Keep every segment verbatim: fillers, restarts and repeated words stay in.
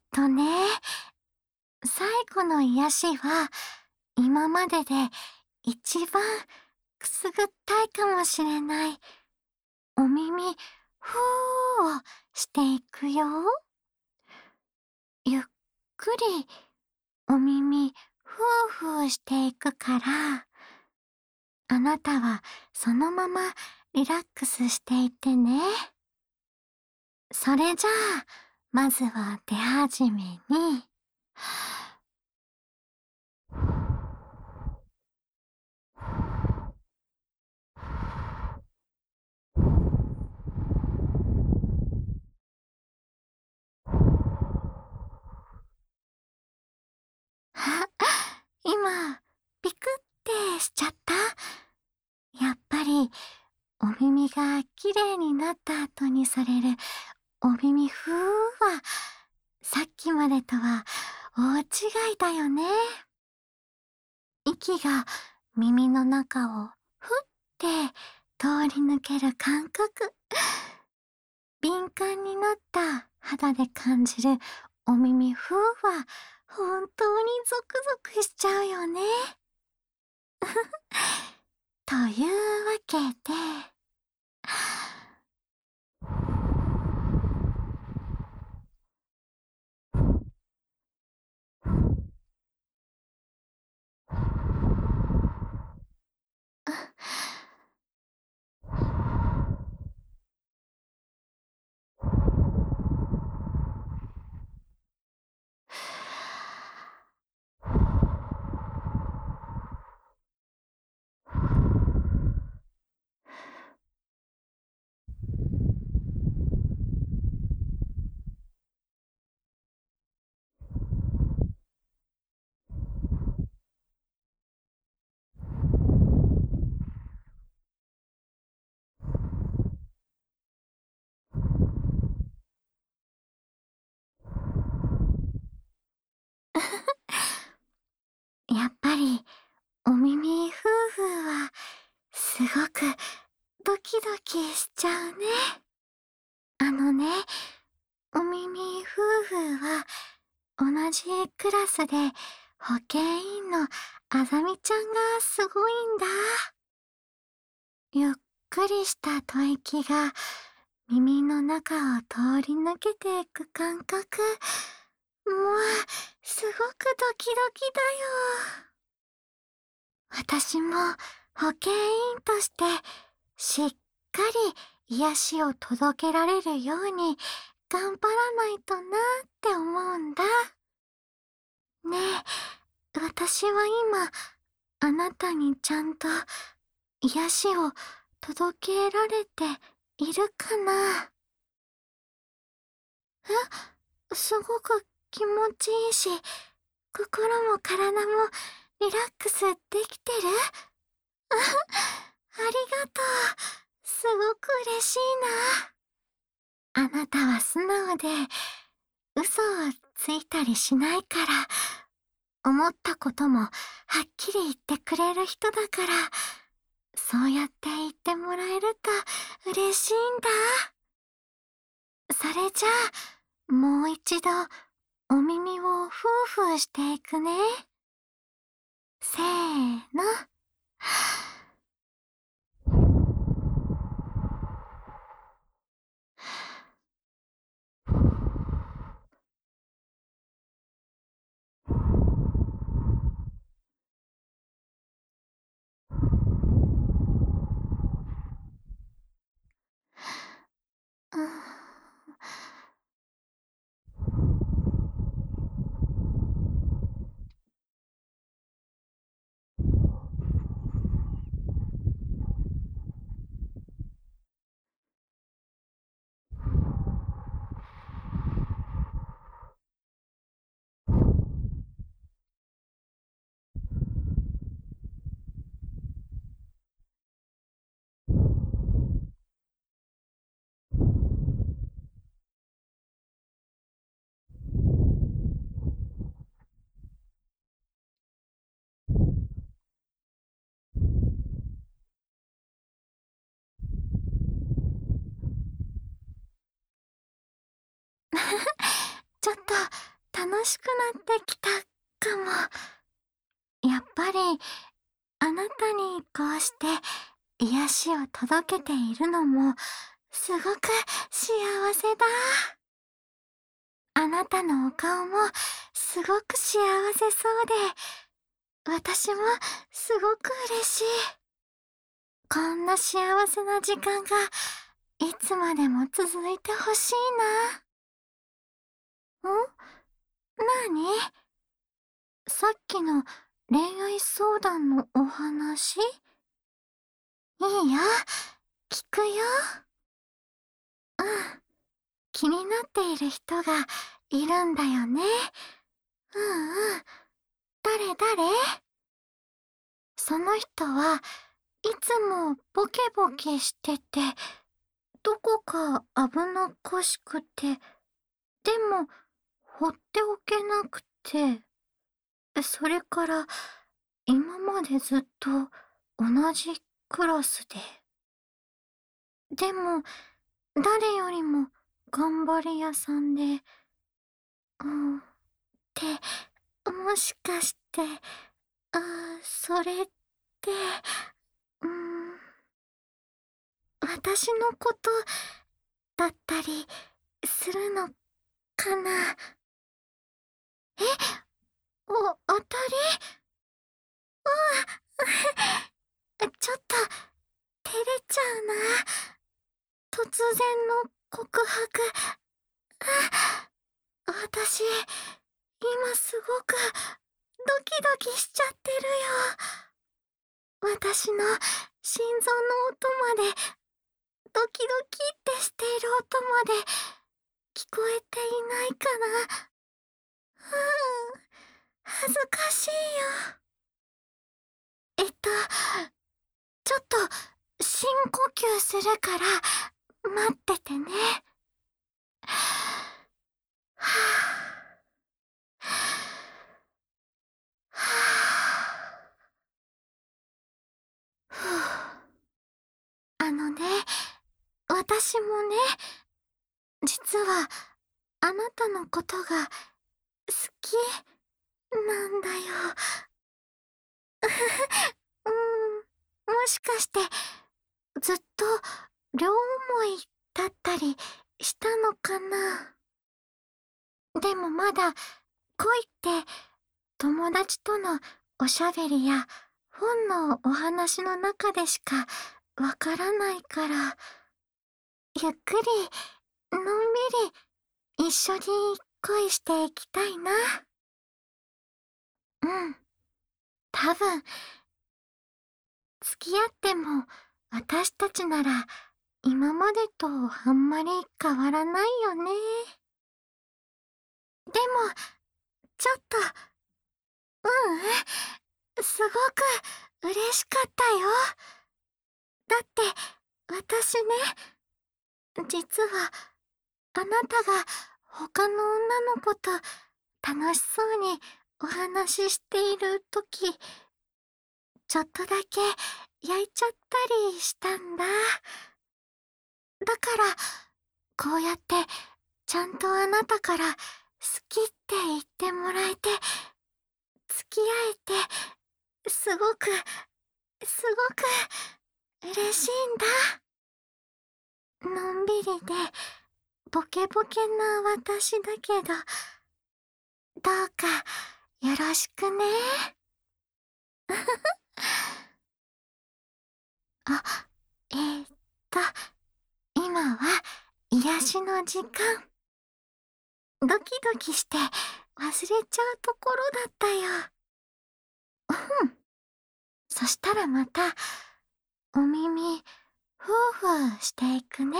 とね、最後の癒しは、今までで一番くすぐったいかもしれない、お耳ふーをしていくよ。ゆっくりお耳ふーふーしていくから、あなたはそのままリラックスしていてね。それじゃあ、まずは手始めに、あ、今、ピクってしちゃった？やっぱり、お耳がきれいになった後にされるお耳ふーは、さっきまでとは大違いだよね。息が耳の中をふって通り抜ける感覚。敏感になった肌で感じるお耳ふーは本当にゾクゾクしちゃうよね。というわけで、やっぱりお耳ふーふーはすごくドキドキしちゃうね。あのね、お耳ふーふーは同じクラスで保健員のあざみちゃんがすごいんだ。ゆっくりした吐息が耳の中を通り抜けていく感覚。もう、すごくドキドキだよ。私も保健員としてしっかり癒しを届けられるように頑張らないとなって思うんだ。ねえ、私は今、あなたにちゃんと癒しを届けられているかな？え、すごく気持ちいいし、心も体もリラックスできてる？ありがとう。すごく嬉しいな。あなたは素直で、嘘をついたりしないから、思ったこともはっきり言ってくれる人だから、そうやって言ってもらえると嬉しいんだ。それじゃあ、もう一度、お耳をふーふーしていくね。せーの。うん。ちょっと楽しくなってきたかも。やっぱりあなたにこうして癒しを届けているのもすごく幸せだ。あなたのお顔もすごく幸せそうで、私もすごく嬉しい。こんな幸せな時間がいつまでも続いてほしいな。ん？なに？さっきの恋愛相談のお話？いいよ、聞くよ。うん、気になっている人がいるんだよね。うんうん。誰誰？その人はいつもボケボケしてて、どこか危なっかしくて、でも放っておけなくて、それから今までずっと同じクラスで。でも誰よりも頑張り屋さんで、うん、って、もしかして、あ、それって、うーん、私のことだったりするのかな。え、お、当たり？うん、ちょっと照れちゃうな。突然の告白。あ、私、今すごくドキドキしちゃってるよ。私の心臓の音まで、ドキドキってしている音まで聞こえていないかな。うん、恥ずかしいよ。えっと、ちょっと深呼吸するから待っててね。はぁ、はぁ、ふぅ。あのね、私もね、実はあなたのことが好きなんだよ。うん、もしかしてずっと両思いだったりしたのかな。でもまだ恋って友達とのおしゃべりや本のお話の中でしかわからないから、ゆっくりのんびり一緒に恋していきたいな。うん、多分付き合っても私たちなら今までとあんまり変わらないよね。でもちょっと、ううん、すごく嬉しかったよ。だって私ね、実はあなたが他の女の子と楽しそうにお話ししているとき、ちょっとだけ焼いちゃったりしたんだ。だからこうやってちゃんとあなたから好きって言ってもらえて、付き合えて、すごくすごく嬉しいんだ。のんびりでボケボケな私だけど、どうかよろしくね。あ、えー、っと、今は癒しの時間。ドキドキして忘れちゃうところだったよ。うん。そしたらまた、お耳、ふーふーしていくね。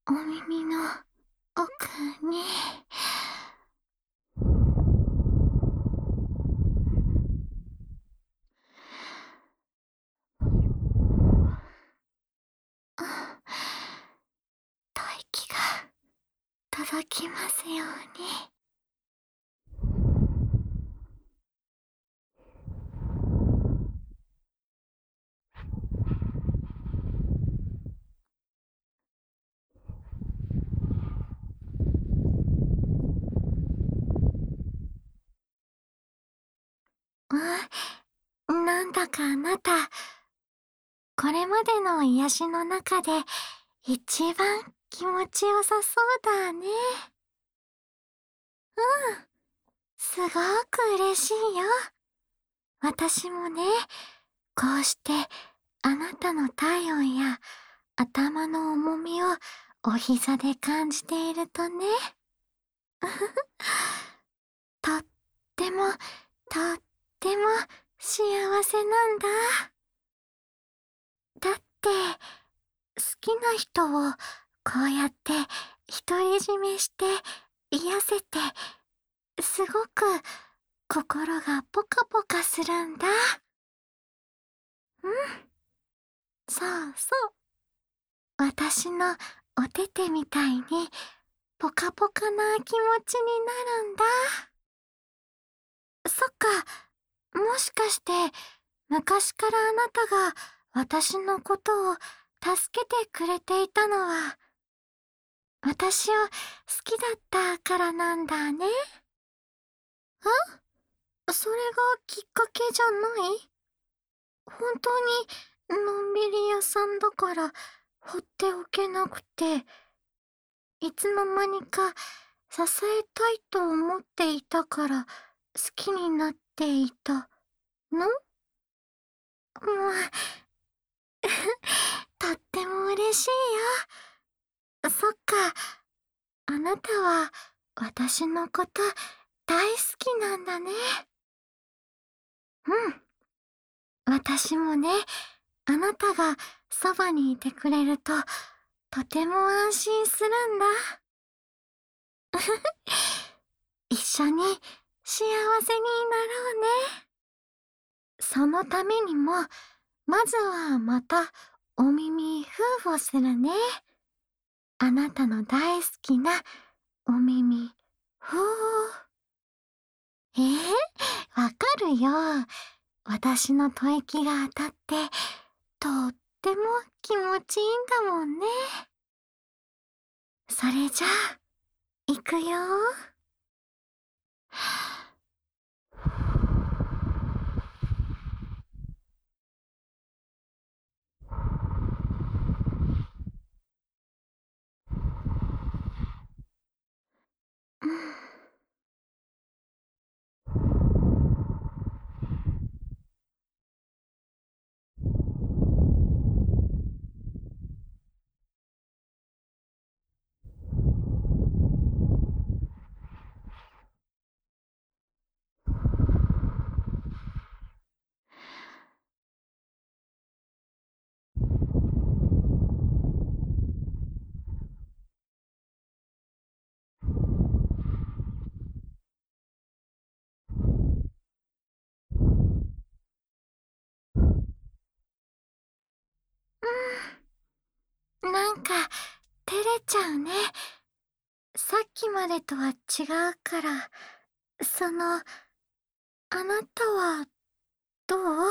お耳の奥に。吐息が届きますように。うん、なんだかあなた、これまでの癒しの中で一番気持ちよさそうだね。うん、すごく嬉しいよ。私もね、こうしてあなたの体温や頭の重みをお膝で感じているとね、とってもとっても幸せなんだ。だって、好きな人をこうやって独り占めして癒せて、すごく心がポカポカするんだ。うん、そうそう。私のお手手みたいにポカポカな気持ちになるんだ。そっか、もしかして昔からあなたが私のことを助けてくれていたのは私を好きだったからなんだね。あ、それがきっかけじゃない？本当にのんびり屋さんだから放っておけなくて、いつの間にか支えたいと思っていたから好きになっていたの？もう、とっても嬉しいよ。そっか、あなたは私のこと大好きなんだね。うん。私もね、あなたがそばにいてくれるととても安心するんだ。一緒に幸せになろうね。そのためにも、まずはまたお耳ふーをするね。あなたの大好きなお耳ふー。えー、わかるよ。私の吐息が当たって、とっても気持ちいいんだもんね。それじゃあ、いくよ。うん。うん、なんか、照れちゃうね。さっきまでとは違うから、その、あなたは、どう？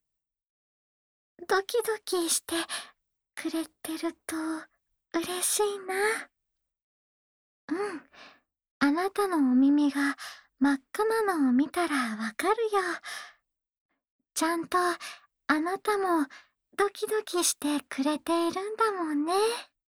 ドキドキしてくれてると嬉しいな。うん。あなたのお耳が真っ赤なのを見たらわかるよ。ちゃんとあなたもドキドキしてくれているんだもんね。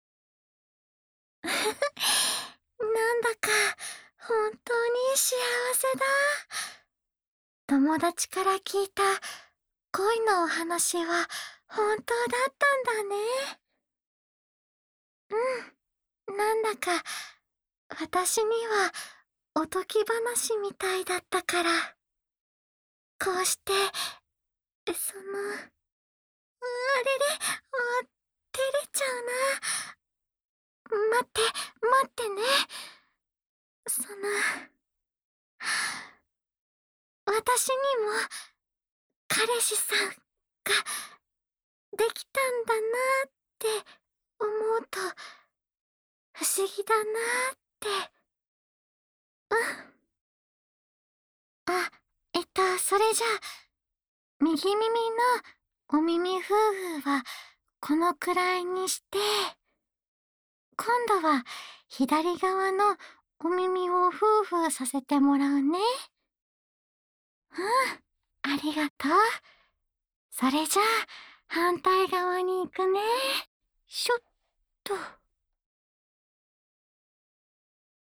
なんだか本当に幸せだ。友達から聞いた恋のお話は本当だったんだね。うん、なんだか私にはおとぎ話みたいだったから、こうして、その、あれれ、あ、照れちゃうな。 彼氏さんができたんだなって思うと不思議だなって。うん。あ、えっと、それじゃあ、右耳のお耳ふうふうはこのくらいにして、今度は左側のお耳をふうふうさせてもらうね。うん、ありがとう。それじゃあ、反対側に行くね。しょっ